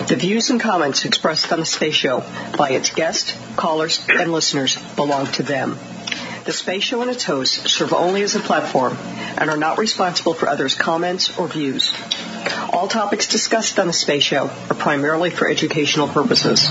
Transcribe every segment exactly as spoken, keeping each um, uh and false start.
The views and comments expressed on the Space Show by its guests, callers, and listeners belong to them. The Space Show and its hosts serve only as a platform and are not responsible for others' comments or views. All topics discussed on the Space Show are primarily for educational purposes.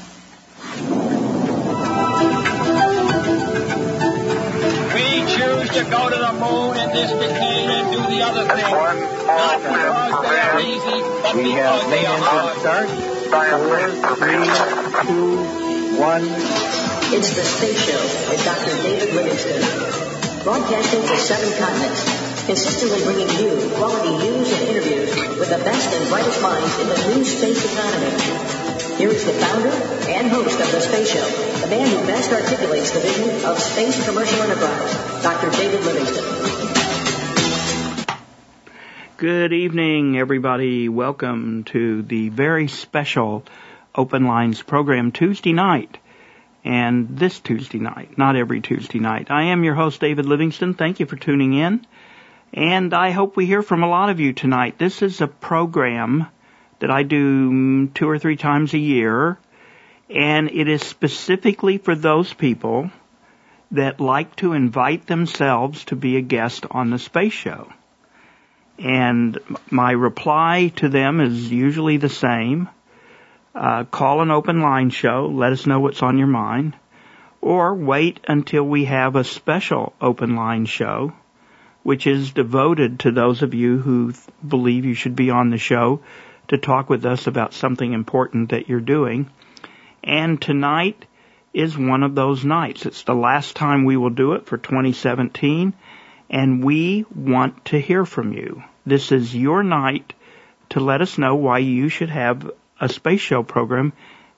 To go to the moon in this decade and do the other thing. Not because they are easy, but we because they are hard. Start. Four, three, two, one. It's the Space Show with Doctor David Livingston. Broadcasting to seven continents, consistently bringing you quality news and interviews with the best and brightest minds in the new space economy. Here is the founder and host of the Space Show, the man who best articulates the vision of space commercial enterprise, Doctor David Livingston. Good evening, everybody. Welcome to the very special Open Lines program Tuesday night. And this Tuesday night, not every Tuesday night. I am your host, David Livingston. Thank you for tuning in. And I hope we hear from a lot of you tonight. This is a program that I do two or three times a year, and it is specifically for those people that like to invite themselves to be a guest on the Space Show. And my reply to them is usually the same. Uh, call an open line show, let us know what's on your mind, or wait until we have a special open line show, which is devoted to those of you who th- believe you should be on the show to talk with us about something important that you're doing. And tonight is one of those nights. It's the last time we will do it for twenty seventeen, and we want to hear from you. This is your night to let us know why you should have a Space Show program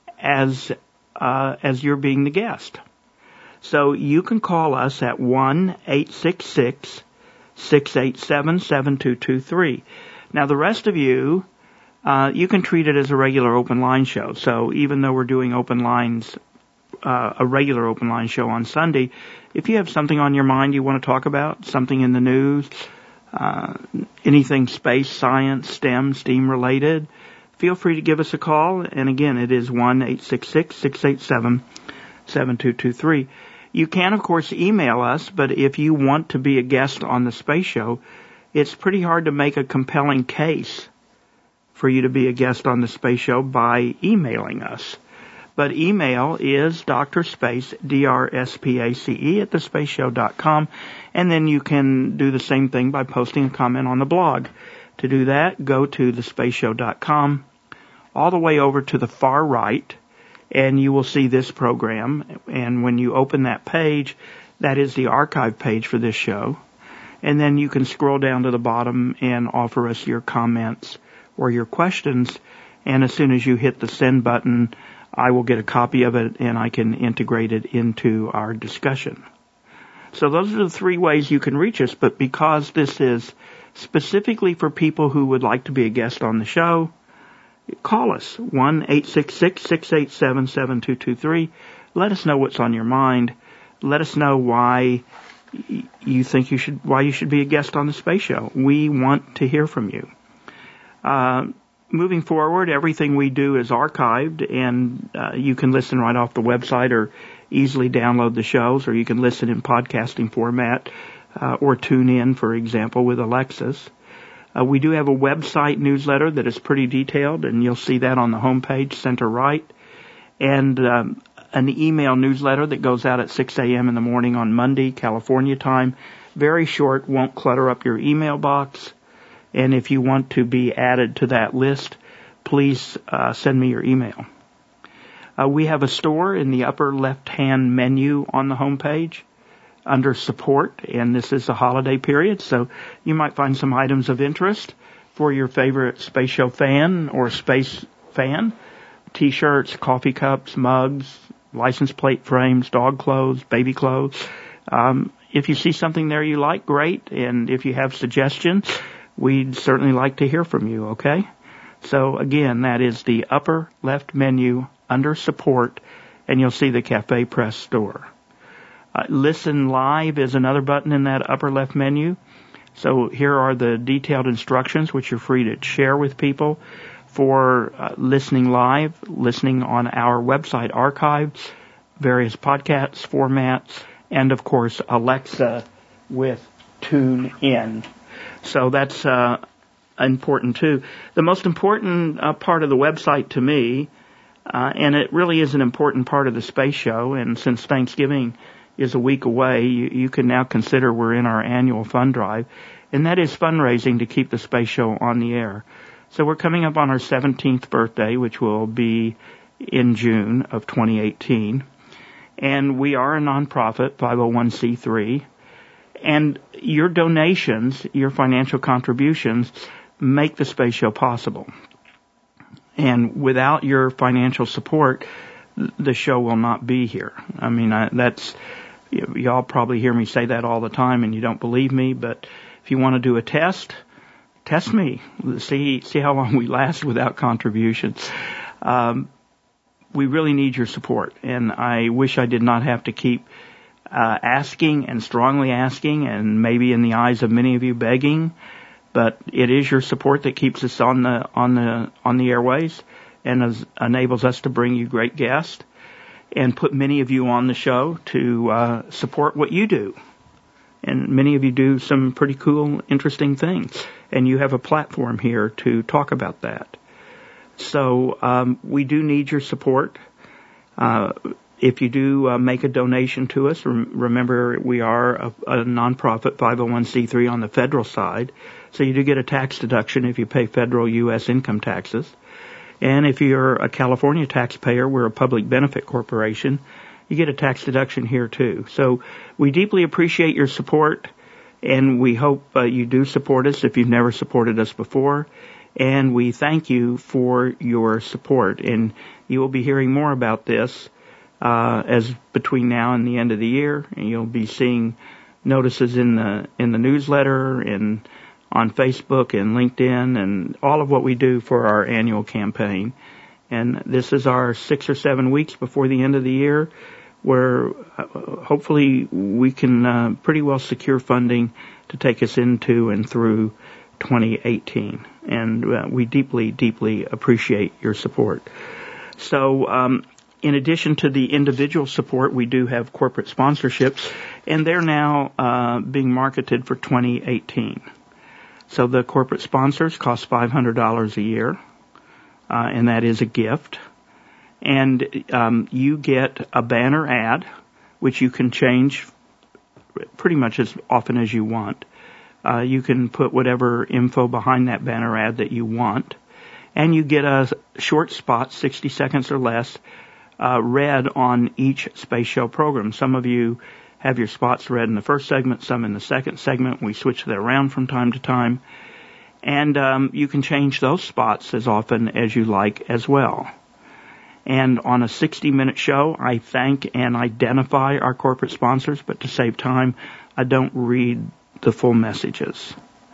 as uh, as you're being the guest. So you can call us at one eight six six, six eight seven, seven two two three. Now the rest of you, Uh, you can treat it as a regular open line show. So even though we're doing open lines, uh, a regular open line show on Sunday, if you have something on your mind you want to talk about, something in the news, uh, anything space, science, STEM, STEAM related, feel free to give us a call. And again, it is one eight six six, six eight seven, seven two two three. You can, of course, email us, but if you want to be a guest on the Space Show, it's pretty hard to make a compelling case for you to be a guest on the Space Show by emailing us. But email is drspace, D R S P A C E, at the space show dot com, and then you can do the same thing by posting a comment on the blog. To do that, go to the space show dot com, all the way over to the far right, and you will see this program. And when you open that page, that is the archive page for this show. And then you can scroll down to the bottom and offer us your comments or your questions, and as soon as you hit the send button, I will get a copy of it and I can integrate it into our discussion. So those are the three ways you can reach us, but because this is specifically for people who would like to be a guest on the show, call us, one eight six six, six eight seven, seven two two three. Let us know what's on your mind. Let us know why you think you should, why you should be a guest on the Space Show. We want to hear from you. Uh, moving forward, everything we do is archived, and uh, you can listen right off the website or easily download the shows, or you can listen in podcasting format uh, or tune in, for example, with Alexis. Uh, we do have a website newsletter that is pretty detailed, and you'll see that on the homepage, center right, and um, an email newsletter that goes out at six a.m. in the morning on Monday, California time. Very short, won't clutter up your email box. And if you want to be added to that list, please uh, send me your email. Uh, we have a store in the upper left-hand menu on the homepage under support, and this is the holiday period, so you might find some items of interest for your favorite Space Show fan or space fan. T-shirts, coffee cups, mugs, license plate frames, dog clothes, baby clothes. Um, if you see something there you like, great. And if you have suggestions, we'd certainly like to hear from you, okay? So, again, that is the upper left menu under support, and you'll see the Cafe Press store. Uh, Listen Live is another button in that upper left menu. So here are the detailed instructions, which you're free to share with people. for uh, listening live, listening on our website archives, various podcasts, formats, and, of course, Alexa with TuneIn. So that's uh, important, too. The most important uh, part of the website to me, uh, and it really is an important part of the Space Show, and since Thanksgiving is a week away, you, you can now consider we're in our annual fund drive, and that is fundraising to keep the Space Show on the air. So we're coming up on our seventeenth birthday, which will be in June of twenty eighteen. And we are a nonprofit, five oh one c three. And your donations, your financial contributions, make the Space Show possible. And without your financial support, the show will not be here. I mean, I, that's, y'all probably hear me say that all the time and you don't believe me, but if you want to do a test, test me. See, see how long we last without contributions. Um, we really need your support, and I wish I did not have to keep uh, asking and strongly asking, and maybe in the eyes of many of you begging. But it is your support that keeps us on the on the on the airways, and as, enables us to bring you great guests, and put many of you on the show to uh, support what you do. And many of you do some pretty cool, interesting things, and you have a platform here to talk about that. So um, we do need your support. Uh, if you do uh, make a donation to us, rem- remember we are a, a nonprofit five oh one c three on the federal side, so you do get a tax deduction if you pay federal U S income taxes. And if you're a California taxpayer, we're a public benefit corporation, you get a tax deduction here too. So we deeply appreciate your support, and we hope uh, you do support us if you've never supported us before. And we thank you for your support. And you will be hearing more about this uh, as between now and the end of the year. And you'll be seeing notices in the in the newsletter and on Facebook and LinkedIn and all of what we do for our annual campaign. And this is our six or seven weeks before the end of the year, where uh, hopefully we can uh, pretty well secure funding to take us into and through twenty eighteen. And uh, we deeply, deeply appreciate your support. So um, in addition to the individual support, we do have corporate sponsorships, and they're now uh, being marketed for twenty eighteen. So the corporate sponsors cost five hundred dollars a year, uh, and that is a gift. And um, you get a banner ad, which you can change pretty much as often as you want. Uh, you can put whatever info behind that banner ad that you want. And you get a short spot, sixty seconds or less, uh, read on each Space Show program. Some of you have your spots read in the first segment, some in the second segment. We switch that around from time to time. And um, you can change those spots as often as you like as well. And on a sixty-minute show, I thank and identify our corporate sponsors, but to save time, I don't read the full messages.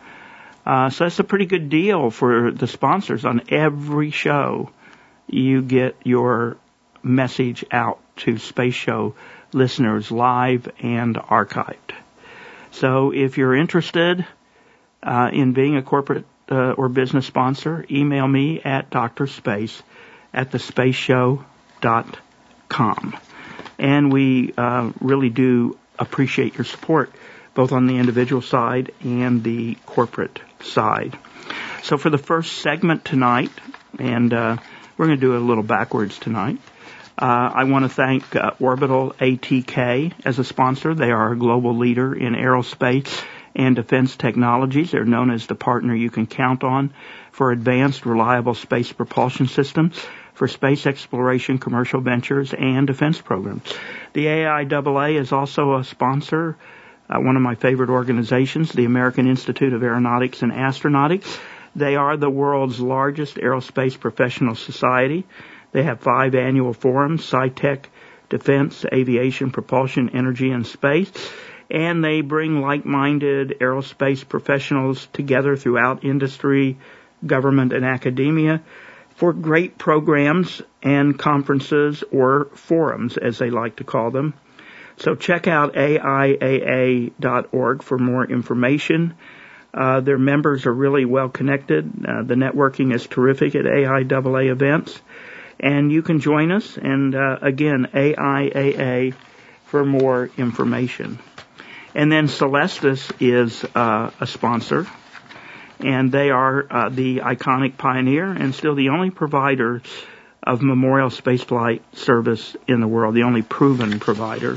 Uh, so that's a pretty good deal for the sponsors. On every show, you get your message out to Space Show listeners live and archived. So if you're interested uh, in being a corporate uh, or business sponsor, email me at drspace at the space show dot com. And we uh, really do appreciate your support, both on the individual side and the corporate side. So for the first segment tonight, and uh, we're going to do it a little backwards tonight, uh, I want to thank uh, Orbital A T K as a sponsor. They are a global leader in aerospace and defense technologies. They're known as the partner you can count on for advanced, reliable space propulsion systems for space exploration, commercial ventures, and defense programs. The A I A A is also a sponsor. Uh, one of my favorite organizations, the American Institute of Aeronautics and Astronautics. They are the world's largest aerospace professional society. They have five annual forums: SciTech, Defense, Aviation, Propulsion, Energy, and Space. And they bring like-minded aerospace professionals together throughout industry, government, and academia for great programs and conferences, or forums, as they like to call them. So check out A I A A dot org for more information. Uh, their members are really well connected. Uh, the networking is terrific at A I A A events. And you can join us. And uh, again, A I A A for more information. And then Celestis is uh, a sponsor. And they are uh, the iconic pioneer and still the only provider of memorial spaceflight service in the world, the only proven provider.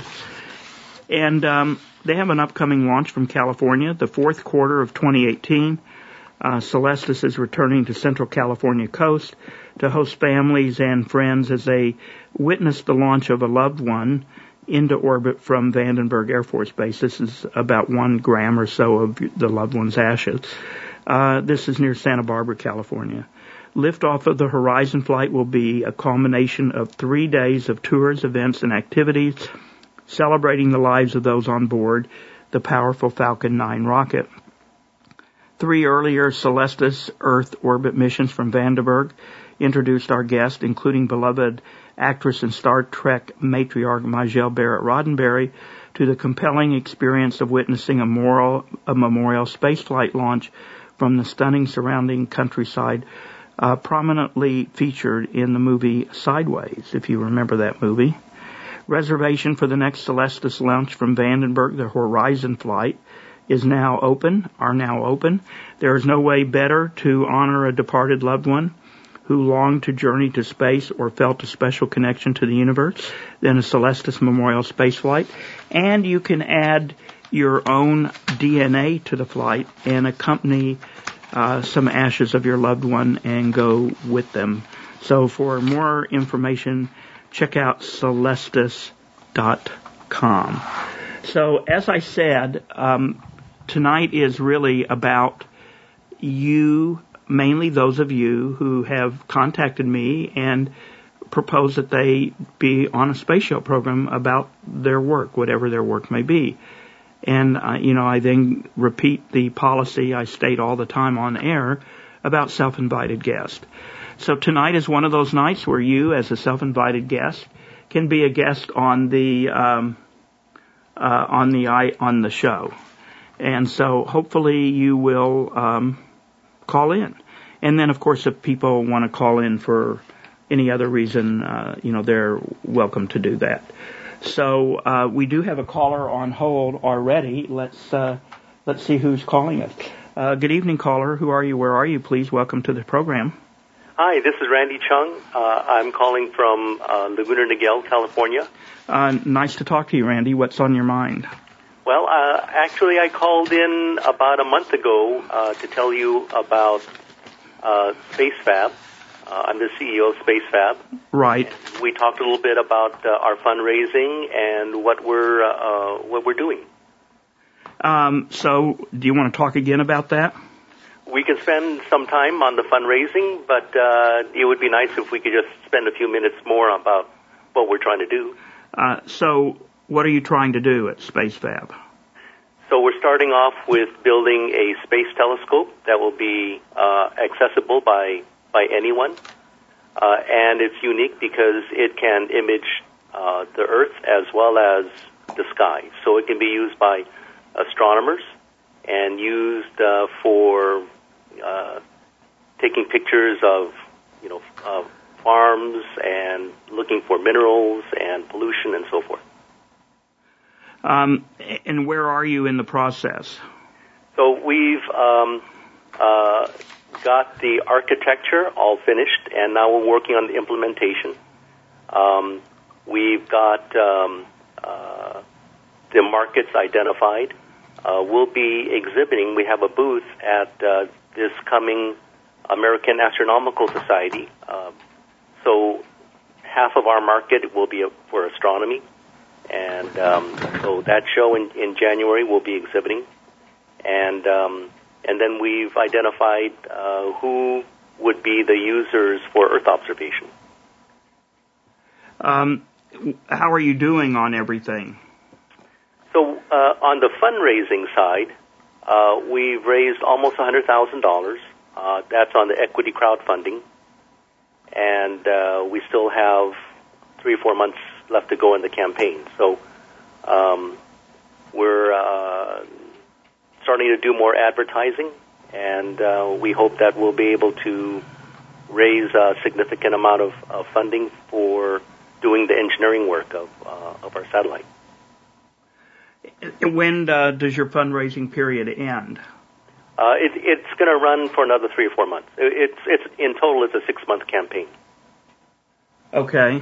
And um, they have an upcoming launch from California, the fourth quarter of twenty eighteen. Uh, Celestis is returning to Central California coast to host families and friends as they witness the launch of a loved one into orbit from Vandenberg Air Force Base. This is about one gram or so of the loved one's ashes. Uh, this is near Santa Barbara, California. Liftoff of the Horizon flight will be a culmination of three days of tours, events, and activities celebrating the lives of those on board the powerful Falcon nine rocket. Three earlier Celestis Earth orbit missions from Vandenberg introduced our guests, including beloved actress and Star Trek matriarch Majel Barrett Roddenberry, to the compelling experience of witnessing a, moral, a memorial spaceflight launch from the stunning surrounding countryside, uh, prominently featured in the movie Sideways, if you remember that movie. Reservation for the next Celestis launch from Vandenberg, the Horizon flight, is now open, are now open. There is no way better to honor a departed loved one who longed to journey to space or felt a special connection to the universe than a Celestis Memorial spaceflight. And you can add your own D N A to the flight and accompany uh, some ashes of your loved one and go with them. So for more information, check out celestis dot com. So as I said, um, tonight is really about you, mainly those of you who have contacted me and proposed that they be on a space show program about their work, whatever their work may be. And, uh, you know, I then repeat the policy I state all the time on air about self-invited guests. So tonight is one of those nights where you, as a self-invited guest, can be a guest on the um, uh, on the on the show. And so hopefully you will um, call in. And then, of course, if people want to call in for any other reason, uh, you know, they're welcome to do that. So uh, we do have a caller on hold already. Let's uh, let's see who's calling us. Uh, good evening, caller. Who are you? Where are you? Please welcome to the program. Hi, this is Randy Chung. Uh, I'm calling from uh, Laguna Niguel, California. Uh, nice to talk to you, Randy. What's on your mind? Well, uh, actually, I called in about a month ago uh, to tell you about uh, SpaceFab. Uh, I'm the C E O of SpaceFab. Right. And we talked a little bit about uh, our fundraising and what we're uh, what we're doing. Um, so, do you want to talk again about that? We can spend some time on the fundraising, but uh, it would be nice if we could just spend a few minutes more about what we're trying to do. Uh, so, what are you trying to do at SpaceFab? So we're starting off with building a space telescope that will be uh, accessible by by anyone, uh, and it's unique because it can image uh, the Earth as well as the sky. So it can be used by astronomers and used uh, for uh, taking pictures of, you know, uh, farms and looking for minerals and pollution and so forth. Um, and where are you in the process? So we've um, uh, got the architecture all finished, and now we're working on the implementation. Um, we've got um, uh, the markets identified. Uh, we'll be exhibiting. We have a booth at uh, this coming American Astronomical Society. Uh, so half of our market will be for astronomy. And um, so that show in, in January we'll be exhibiting. And um, and then we've identified uh, who would be the users for Earth observation. Um, how are you doing on everything? So uh, on the fundraising side, uh, we've raised almost one hundred thousand dollars. Uh, that's on the equity crowdfunding. And uh, we still have three or four months left to go in the campaign. So um, we're uh, starting to do more advertising, and uh, we hope that we'll be able to raise a significant amount of, of funding for doing the engineering work of, uh, of our satellite. When uh, does your fundraising period end? Uh, it, it's going to run for another three or four months. It, it's, it's in total, it's a six-month campaign. Okay.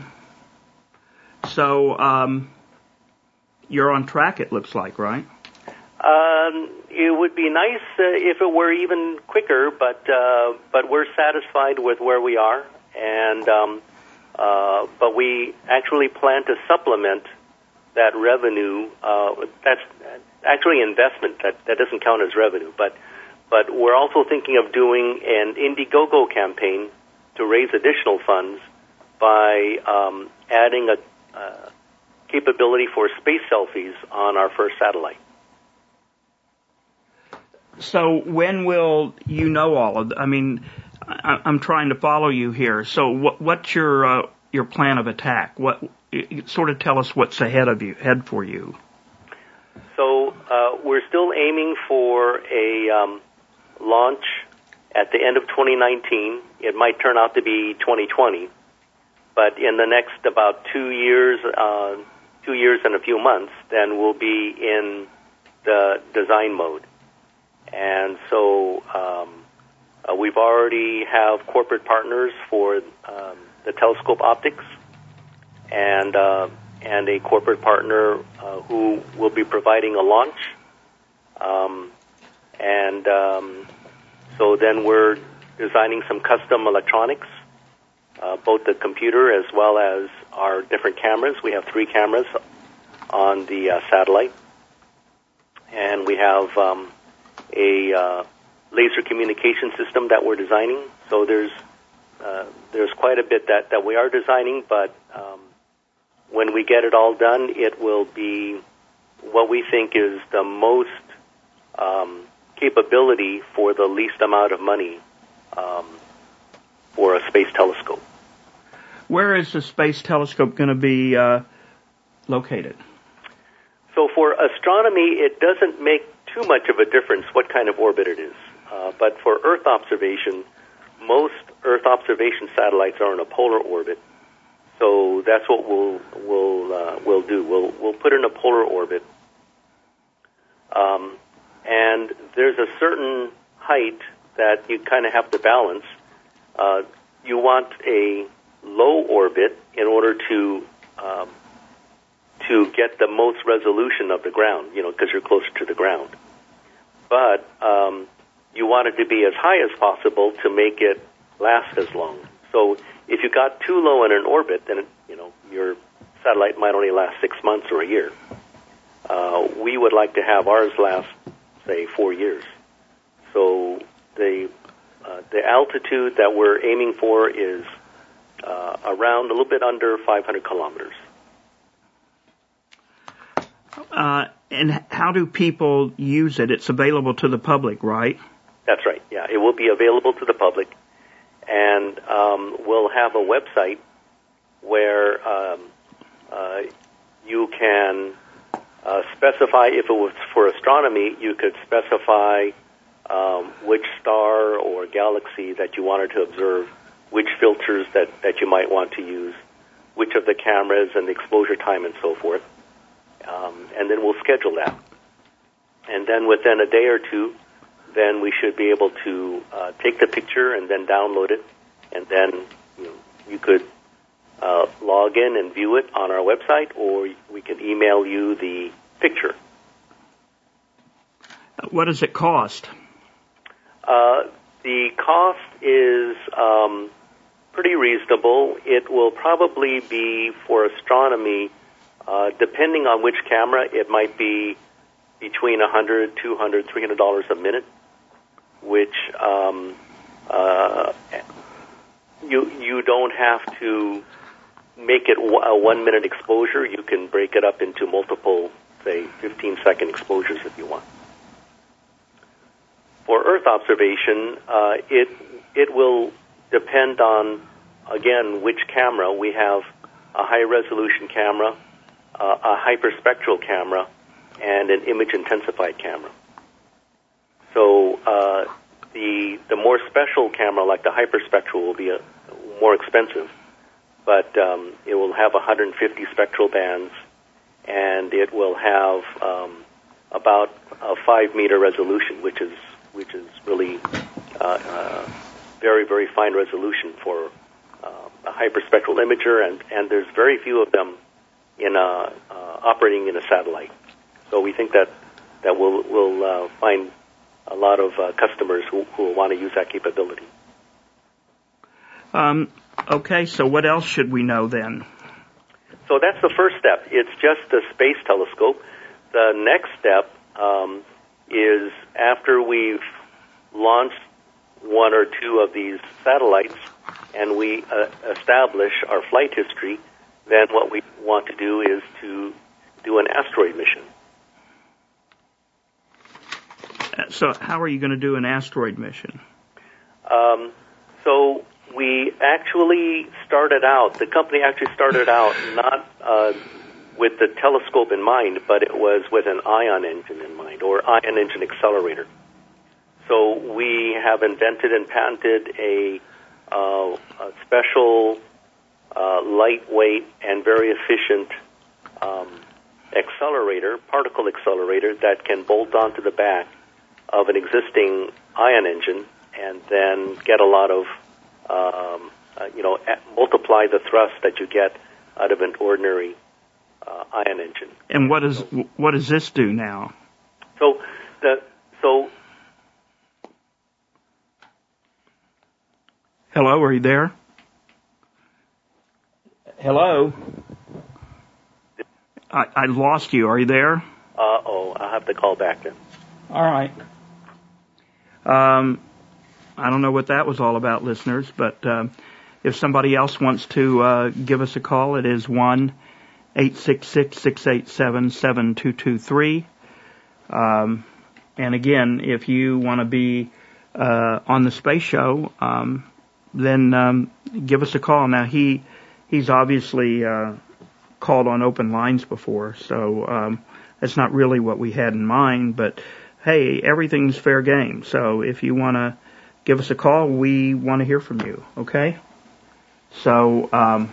So um, you're on track, it looks like, right? Um, it would be nice uh, if it were even quicker, but uh, but we're satisfied with where we are, and um, uh, but we actually plan to supplement that revenue. Uh, that's actually investment. That that doesn't count as revenue, but but we're also thinking of doing an Indiegogo campaign to raise additional funds by um, adding a uh, capability for space selfies on our first satellite. So when will you know all of? I mean, I, I'm trying to follow you here. So what, what's your uh, your plan of attack? What sort of tell us what's ahead of you, head for you? So uh, we're still aiming for a um, launch at the end of twenty nineteen. It might turn out to be twenty twenty, but in the next about two years, uh, two years and a few months, then we'll be in the design mode. And so um, uh, we've already have corporate partners for um, the telescope optics, and uh, and a corporate partner uh, who will be providing a launch. Um, and um, so then we're designing some custom electronics, uh, both the computer as well as our different cameras. We have three cameras on the uh, satellite, and we have um, a uh, laser communication system that we're designing. So there's uh, there's quite a bit that, that we are designing, but um, when we get it all done, it will be what we think is the most um, capability for the least amount of money um, for a space telescope. Where is the space telescope going to be uh, located? So for astronomy, it doesn't make too much of a difference what kind of orbit it is. Uh, but for Earth observation, most Earth observation satellites are in a polar orbit. So that's what we'll we'll uh, we'll do. We'll we'll put in a polar orbit, um, and there's a certain height that you kind of have to balance. Uh, you want a low orbit in order to um, to get the most resolution of the ground, you know, because you're closer to the ground. But um, you want it to be as high as possible to make it last as long. So if you got too low in an orbit, then it, you know your satellite might only last six months or a year. Uh, we would like to have ours last, say, four years. So the uh, the altitude that we're aiming for is uh, around a little bit under five hundred kilometers. Uh, and how do people use it? It's available to the public, right? That's right. Yeah, it will be available to the public, and um, we'll have a website where um, uh, you can uh, specify, if it was for astronomy, you could specify um, which star or galaxy that you wanted to observe, which filters that, that you might want to use, which of the cameras and the exposure time and so forth. Um, and then we'll schedule that. And then within a day or two, then we should be able to uh, take the picture and then download it. And then you know, you could uh, log in and view it on our website, or we can email you the picture. What does it cost? Uh, the cost is um, pretty reasonable. It will probably be for astronomy, Uh, depending on which camera, it might be between one hundred dollars, two hundred dollars, three hundred dollars a minute, which um, uh, you you don't have to make it a one-minute exposure. You can break it up into multiple, say, fifteen-second exposures if you want. For Earth observation, uh, it it will depend on, again, which camera. We have a high-resolution camera, Uh, a hyperspectral camera, and an image-intensified camera. So uh, the the more special camera, like the hyperspectral, will be a, more expensive, but um, it will have one hundred fifty spectral bands, and it will have um, about a five meter resolution, which is which is really uh, uh, very very fine resolution for uh, a hyperspectral imager, and, and there's very few of them in a, uh, operating in a satellite. So we think that that we'll we'll uh, find a lot of uh, customers who, who will want to use that capability. Um, okay, so what else should we know then? So that's the first step. It's just the space telescope. The next step um, is after we've launched one or two of these satellites and we uh, establish our flight history, then what we want to do is to do an asteroid mission. So how are you going to do an asteroid mission? Um, so we actually started out, the company actually started out not uh, with the telescope in mind, but it was with an ion engine in mind, or ion engine accelerator. So we have invented and patented a, uh, a special, uh, lightweight, and very efficient um, accelerator, particle accelerator, that can bolt onto the back of an existing ion engine and then get a lot of, um, uh, you know, multiply the thrust that you get out of an ordinary uh, ion engine. And what does what does this do now? So the so. Hello, are you there? Hello. I, I lost you. Are you there? Uh oh, I'll have to call back then. All right. Um, I don't know what that was all about, listeners, but uh, if somebody else wants to uh, give us a call, it is one eight six six, six eight seven, seven two two three. Um, and again, if you want to be uh, on the space show, um, then um, give us a call. Now, he he's obviously uh, called on open lines before, so um, that's not really what we had in mind, but hey, everything's fair game. So if you want to give us a call, we want to hear from you, okay? So, um,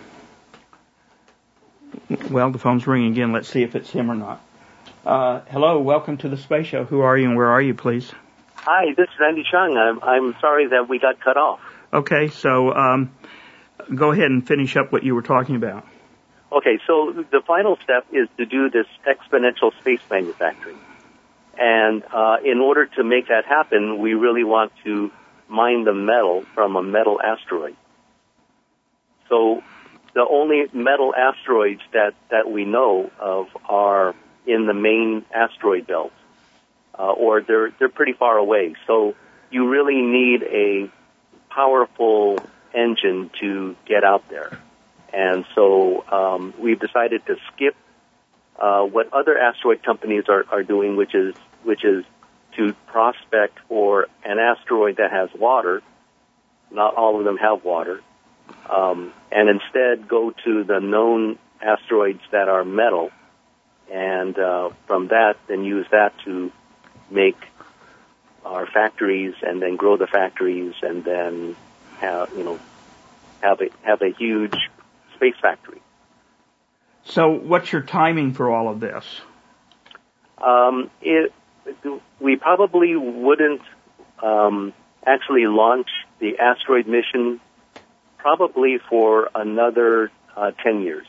well, the phone's ringing again. Let's see if it's him or not. Uh, hello, welcome to the Space Show. Who are you and where are you, please? Hi, this is Andy Chung. I'm, I'm sorry that we got cut off. Okay, so um, go ahead and finish up what you were talking about. Okay, so the final step is to do this exponential space manufacturing. And uh, in order to make that happen, we really want to mine the metal from a metal asteroid. So the only metal asteroids that, that we know of are in the main asteroid belt, uh, or they're they're pretty far away. So you really need a powerful engine to get out there. And so um, we've decided to skip Uh, what other asteroid companies are, are doing, which is which is to prospect for an asteroid that has water. Not all of them have water, um, and instead go to the known asteroids that are metal, and uh, from that, then use that to make our factories, and then grow the factories, and then have you know have a have a huge space factory. So what's your timing for all of this? Um, it, we probably wouldn't um, actually launch the asteroid mission probably for another uh, ten years.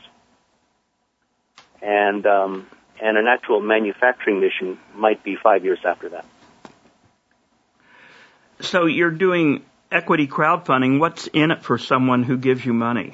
And, um, and an actual manufacturing mission might be five years after that. So you're doing equity crowdfunding. What's in it for someone who gives you money?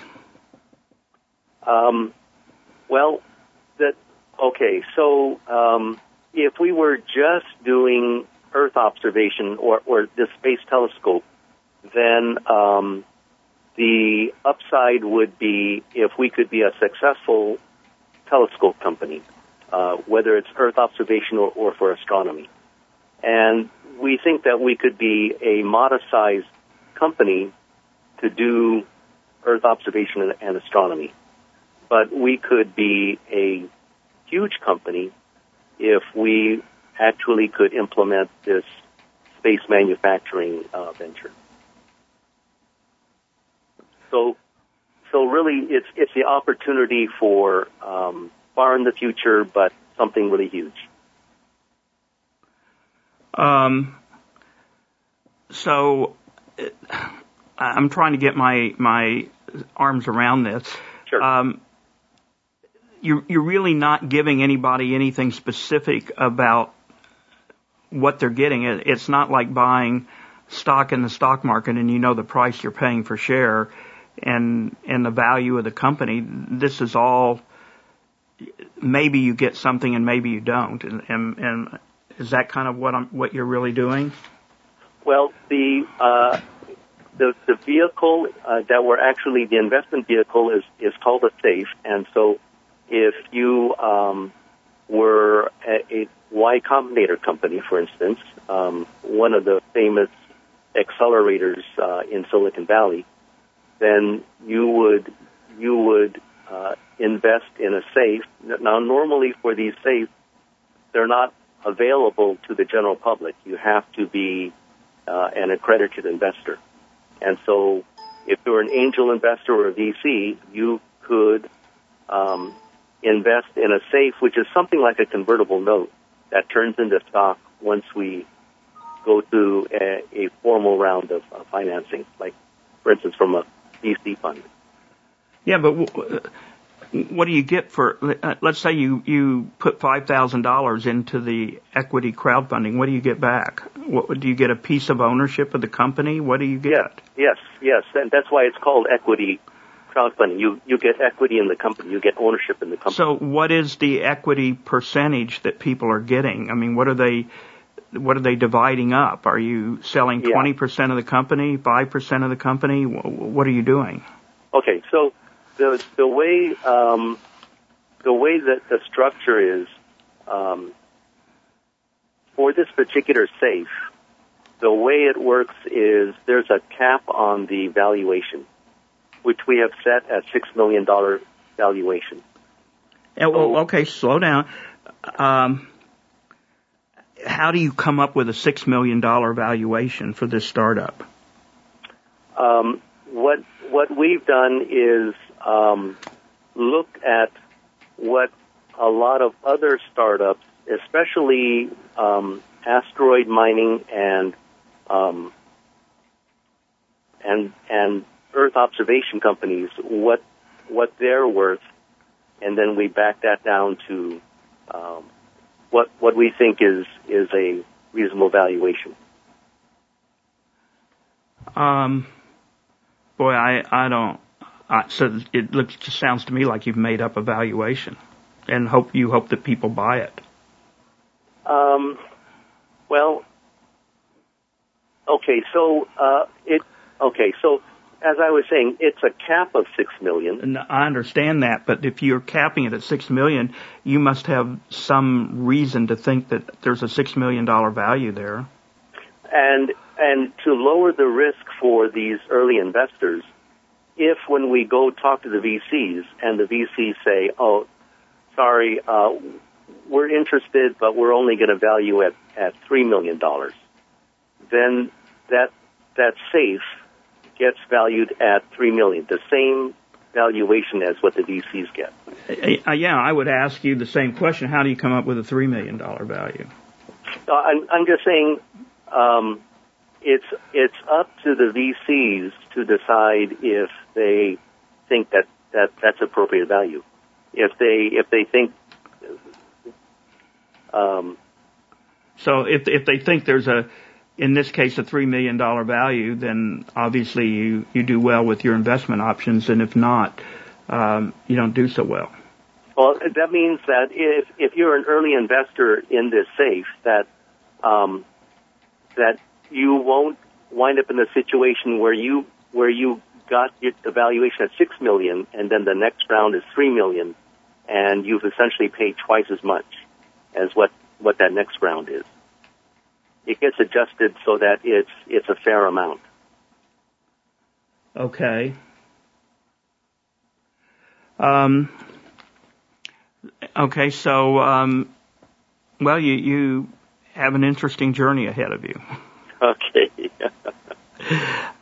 Um, Well, that okay. So um, if we were just doing Earth observation or, or the space telescope, then um, the upside would be if we could be a successful telescope company, uh, whether it's Earth observation or, or for astronomy. And we think that we could be a modest-sized company to do Earth observation and, and astronomy. But we could be a huge company if we actually could implement this space manufacturing uh, venture. So, so really, it's it's the opportunity for um, far in the future, but something really huge. Um. So, I'm trying to get my my arms around this. Sure. Um, you you're really not giving anybody anything specific about what they're getting. It, it's not like buying stock in the stock market and you know the price you're paying for share and and the value of the company. This is all, maybe you get something and maybe you don't. And and, and is that kind of what I'm what you're really doing? Well, the uh, the the vehicle uh, that we're actually the investment vehicle is is called a SAFE, and so if you um, were a, a Y Combinator company, for instance, um, one of the famous accelerators uh, in Silicon Valley, then you would you would uh, invest in a SAFE. Now, normally for these SAFEs, they're not available to the general public. You have to be uh, an accredited investor, and so if you're an angel investor or a V C, you could um, invest in a SAFE, which is something like a convertible note that turns into stock once we go through a, a formal round of uh, financing, like, for instance, from a V C fund. Yeah, but w- what do you get for, uh, let's say you, you put five thousand dollars into the equity crowdfunding. What do you get back? What, do you get a piece of ownership of the company? What do you get? Yes, yes, yes. And that's why it's called equity crowdfunding. You you get equity in the company. You get ownership in the company. So what is the equity percentage that people are getting? I mean, what are they what are they dividing up? Are you selling yeah. twenty percent of the company, five percent of the company? What are you doing? Okay, so the the way um, the way that the structure is um, for this particular SAFE, the way it works is there's a cap on the valuation, which we have set at six million dollars valuation. Yeah, well, okay, slow down. Um, how do you come up with a six million dollars valuation for this startup? Um, what what we've done is um, look at what a lot of other startups, especially um, asteroid mining and um, and and Earth observation companies, what what they're worth, and then we back that down to um, what what we think is is a reasonable valuation. Um, boy, I I don't. I, so it looks just sounds to me like you've made up a valuation, and hope you hope that people buy it. Um, well, okay, so uh, it okay, so. As I was saying, it's a cap of six million. And I understand that, but if you're capping it at six million, you must have some reason to think that there's a six million dollar value there. And and to lower the risk for these early investors, if when we go talk to the V Cs and the V Cs say, "Oh, sorry, uh, we're interested, but we're only going to value it at three million dollars," then that that SAFE gets valued at three million dollars, the same valuation as what the V Cs get. Uh, yeah, I would ask you the same question. How do you come up with a three million dollars value? Uh, I'm, I'm just saying um, it's it's up to the V Cs to decide if they think that, that that's appropriate value. If they if they think um, so, if if they think there's a in this case, a three million dollars value, then obviously you, you do well with your investment options, and if not, um, you don't do so well. Well, that means that if if you're an early investor in this SAFE, that um, that you won't wind up in a situation where you where you got the valuation at six million, and then the next round is three million, and you've essentially paid twice as much as what, what that next round is. It gets adjusted so that it's it's a fair amount. Okay. Um, okay, so, um, well, you, you have an interesting journey ahead of you.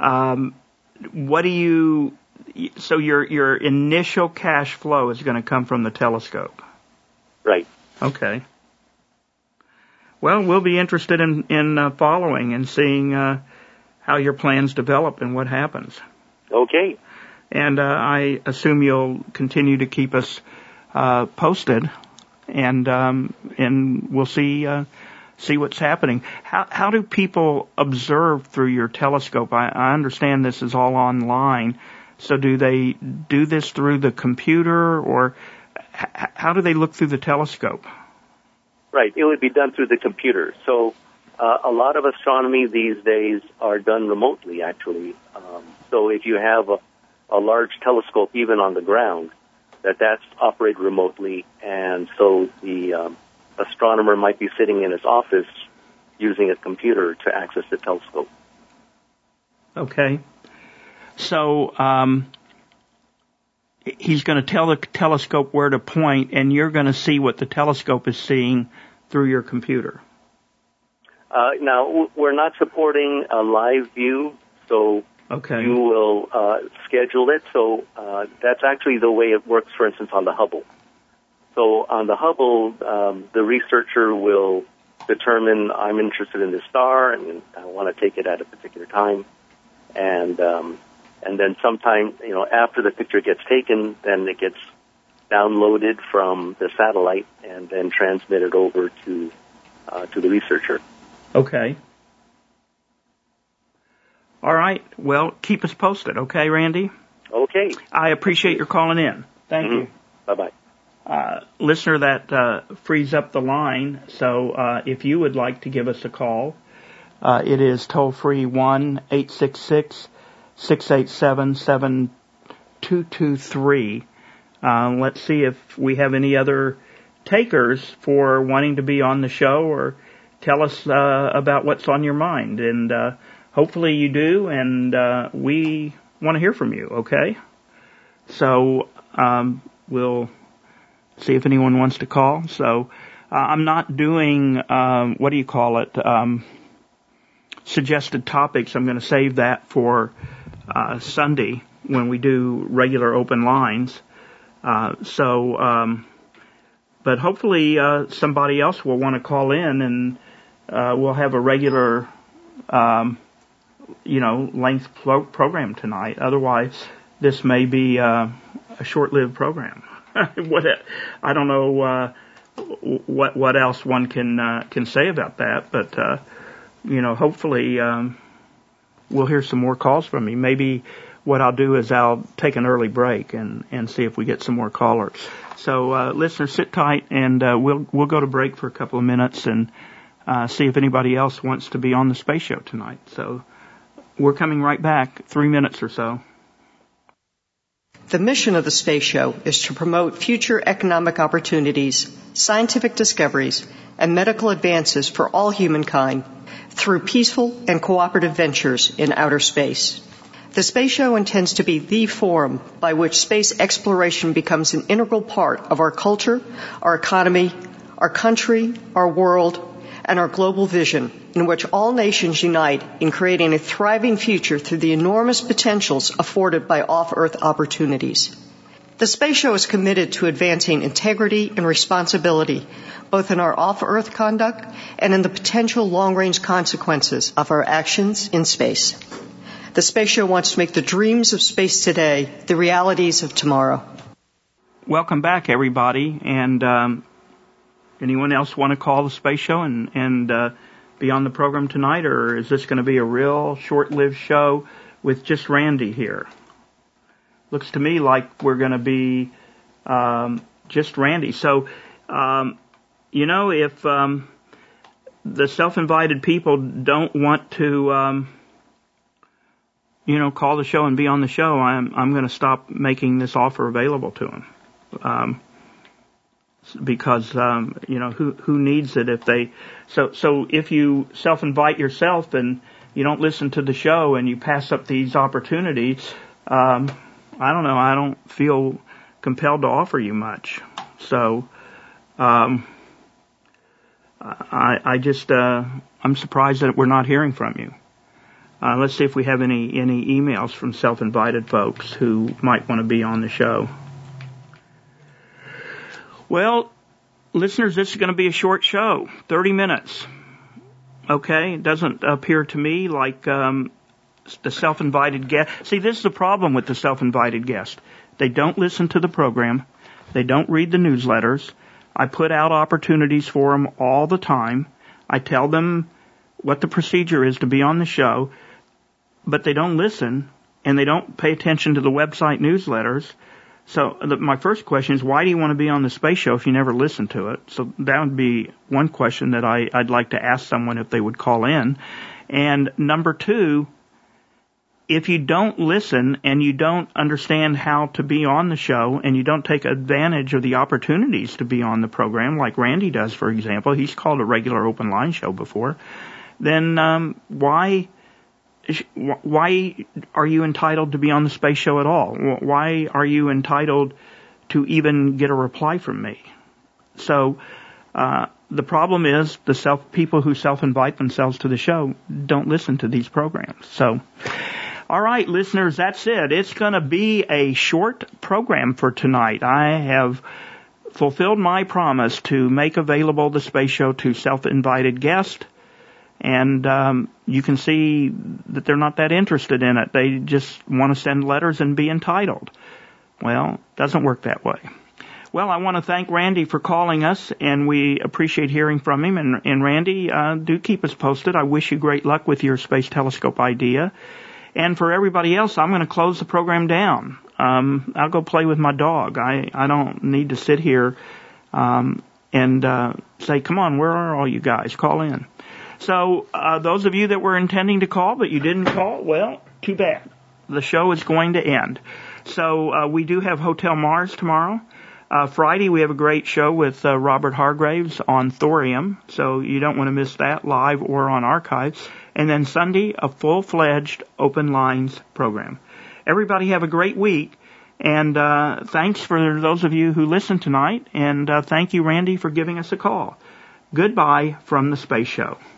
Um, what do you? So your your initial cash flow is going to come from the telescope. Right. Okay. Well, we'll be interested in in uh, following and seeing uh, how your plans develop and what happens. Okay. And uh, I assume you'll continue to keep us uh, posted, and um, and we'll see uh, see what's happening. How how do people observe through your telescope? I, I understand this is all online. So do they do this through the computer, or h- how do they look through the telescope? Right. It would be done through the computer. So uh, a lot of astronomy these days are done remotely, actually. Um, so if you have a, a large telescope, even on the ground, that that's operated remotely, and so the um, astronomer might be sitting in his office using a computer to access the telescope. Okay. So um, he's going to tell the telescope where to point, and you're going to see what the telescope is seeing through your computer. Uh, now, we're not supporting a live view, so okay. you will uh, schedule it. So uh, that's actually the way it works, for instance, on the Hubble. So on the Hubble, um, the researcher will determine, I'm interested in this star, and I want to take it at a particular time. And um, and then sometime, you know, after the picture gets taken, then it gets downloaded from the satellite and then transmitted over to uh, to the researcher. Okay. All right. Well, keep us posted, okay, Randy? Okay. I appreciate your calling in. Thank mm-hmm. you. Bye-bye. Uh, listener, that uh, frees up the line. So uh, if you would like to give us a call, uh, it is toll-free one eight six six, six eight seven, seven two two three. Uh, let's see if we have any other takers for wanting to be on the show or tell us uh, about what's on your mind. And uh, hopefully you do, and uh, we want to hear from you, okay? So um, we'll see if anyone wants to call. So uh, I'm not doing, um, what do you call it, um, suggested topics. I'm going to save that for uh, Sunday when we do regular open lines. Uh, so, um, but hopefully uh, somebody else will want to call in, and uh, we'll have a regular, um, you know, length pro- program tonight. Otherwise, this may be uh, a short-lived program. what I don't know uh, what what else one can uh, can say about that, but uh, you know, hopefully um, we'll hear some more calls from you. Maybe what I'll do is I'll take an early break and, and see if we get some more callers. So uh, listeners, sit tight, and uh, we'll we'll go to break for a couple of minutes and uh, see if anybody else wants to be on the space show tonight. So we're coming right back, three minutes or so. The mission of the Space Show is to promote future economic opportunities, scientific discoveries, and medical advances for all humankind through peaceful and cooperative ventures in outer space. The Space Show intends to be the forum by which space exploration becomes an integral part of our culture, our economy, our country, our world, and our global vision, in which all nations unite in creating a thriving future through the enormous potentials afforded by off-Earth opportunities. The Space Show is committed to advancing integrity and responsibility, both in our off-Earth conduct and in the potential long-range consequences of our actions in space. The Space Show wants to make the dreams of space today the realities of tomorrow. Welcome back, everybody. And um, anyone else want to call the Space Show and, and uh, be on the program tonight, or is this going to be a real short-lived show with just Randy here? Looks to me like we're going to be um, just Randy. So, um, you know, if um, the self-invited people don't want to, um, you know, call the show and be on the show, I'm I'm going to stop making this offer available to them. Um, because, um, you know, who, who needs it if they, so, so if you self-invite yourself and you don't listen to the show and you pass up these opportunities, um, I don't know, I don't feel compelled to offer you much. So, um, I, I just, uh, I'm surprised that we're not hearing from you. Uh, let's see if we have any, any emails from self-invited folks who might want to be on the show. Well, listeners, this is going to be a short show, thirty minutes. Okay? It doesn't appear to me like um, the self-invited guest. See, this is the problem with the self-invited guest. They don't listen to the program. They don't read the newsletters. I put out opportunities for them all the time. I tell them what the procedure is to be on the show, but they don't listen, and they don't pay attention to the website newsletters. So the, my first question is, why do you want to be on the space show if you never listen to it? So that would be one question that I, I'd like to ask someone if they would call in. And number two, if you don't listen and you don't understand how to be on the show and you don't take advantage of the opportunities to be on the program, like Randy does, for example, he's called a regular open line show before, then um, why why are you entitled to be on the space show at all? Why are you entitled to even get a reply from me? So uh, the problem is the self people who self-invite themselves to the show don't listen to these programs. So, all right, listeners, that's it. It's going to be a short program for tonight. I have fulfilled my promise to make available the space show to self-invited guests. And um, you can see that they're not that interested in it. They just want to send letters and be entitled. Well, it doesn't work that way. Well, I want to thank Randy for calling us, and we appreciate hearing from him. And, and Randy, uh, do keep us posted. I wish you great luck with your space telescope idea. And for everybody else, I'm going to close the program down. Um, I'll go play with my dog. I, I don't need to sit here um, and uh, say, come on, where are all you guys? Call in. So uh, those of you that were intending to call but you didn't call, well, too bad. The show is going to end. So uh, we do have Hotel Mars tomorrow. Uh, Friday we have a great show with uh, Robert Hargraves on thorium, so you don't want to miss that live or on archive. And then Sunday, a full-fledged Open Lines program. Everybody have a great week, and uh, thanks for those of you who listened tonight, and uh, thank you, Randy, for giving us a call. Goodbye from the Space Show.